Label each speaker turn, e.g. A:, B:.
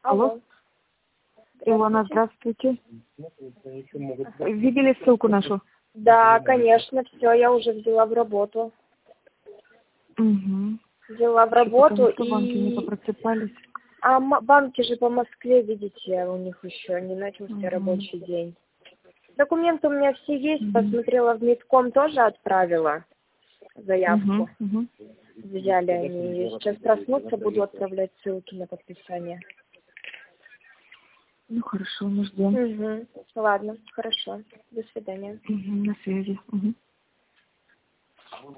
A: Алло.
B: Илона, здравствуйте. Видели ссылку нашу?
A: Да, конечно, все, я уже взяла в работу.
B: Угу.
A: Взяла в работу
B: Что банки не попроцепались?
A: А банки же по Москве, видите, у них еще не начался рабочий день. Документы у меня все есть, посмотрела в Медком, тоже отправила заявку. Взяли они ее. Сейчас проснуться, буду отправлять ссылки на подписание.
B: Ну хорошо, мы ждем.
A: Ладно, хорошо. До свидания.
B: На связи.